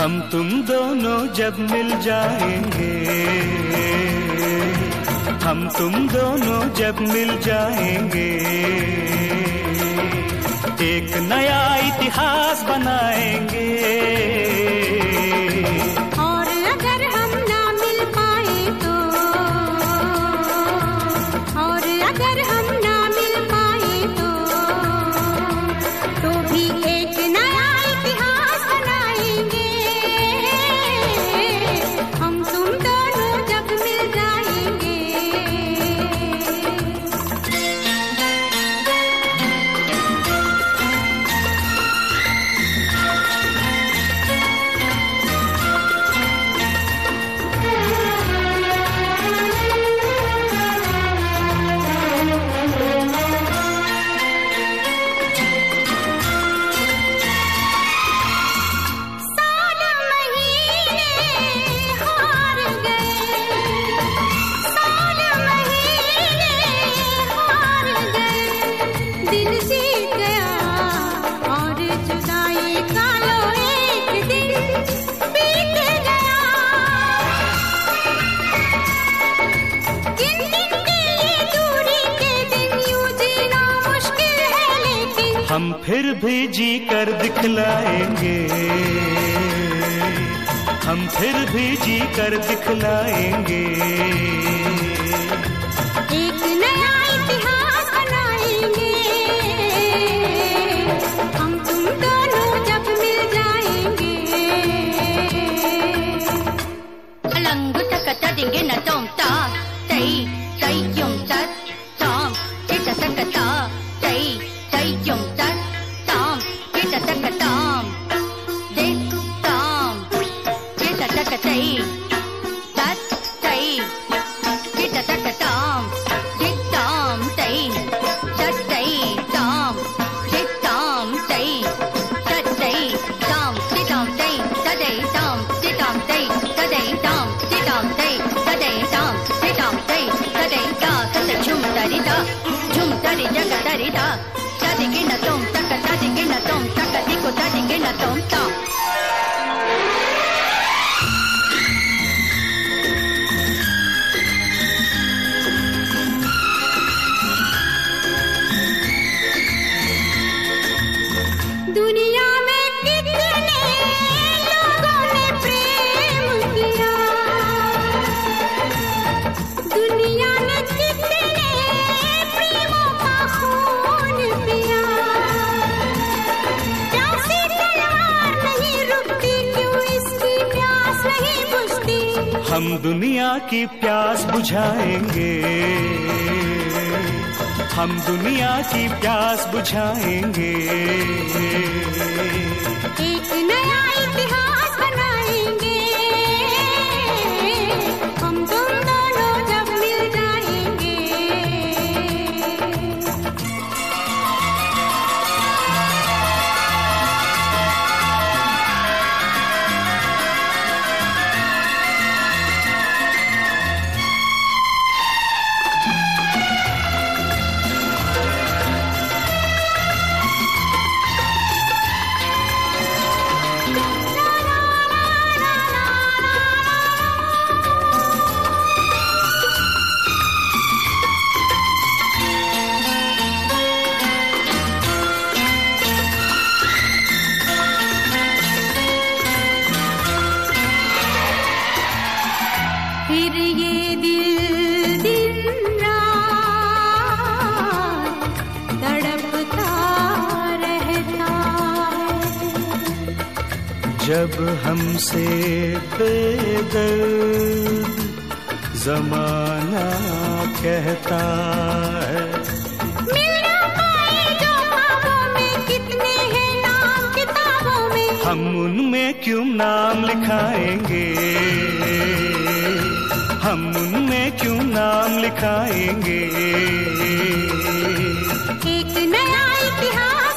हम तुम दोनों जब मिल जाएंगे, हम तुम दोनों जब मिल जाएंगे, एक नया इतिहास बनाएंगे। और अगर हम ना मिल पाए तो, और अगर हम ना मिल पाए तो भी एक नया इतिहास बनाएंगे। हम तुम दोनों जब मिल जाएंगे। हम फिर भी जी कर दिखलाएंगे, हम फिर भी जी कर दिखलाएंगे। एक नया इतिहास बनाएंगे। हम तुम दोनों जब मिल जाएंगे। अलंग तक देंगे न तोमता तई तई क्यों तक तोम चिता तक ता तई तई क्यों तक तोम चिता तक तोम दे तोम चिता तक तई तक तई चिता तक तोम दे तोम तई तक तई तोम दे तोम तई तक तई तोम दे तोम तई तदई तोम दे तोम तई तदई तोम दे तोम तई तदई तोम दे तोम तई तदई ता तद झुम तरी जग तरी ता तदिगे न तोम तक तदिगे न तोम तक दिको तदिगे न तोम ता। दुनिया में कितने लोगों ने प्रेम किया, दुनिया ने कितने प्रेमों का खून पिया। प्यासी तलवार नहीं रुकती, क्यों इसकी प्यास नहीं बुझती। हम दुनिया की प्यास बुझाएंगे, हम दुनिया की प्यास बुझाएंगे। एक नया इतिहास बनाएंगे। हम तुम दोनों जब मिल जाएंगे। फिर ये दिल दिन रात तड़पता रहता है। जब हमसे बेदर्द ज़माना कहता है। मिल ना पाए जो ख्वाबों में, कितने हैं नाम किताबों में। हम उनमें क्यों नाम लिखाएंगे, हम उनमें क्यों नाम लिखाएंगे। एक नया इतिहास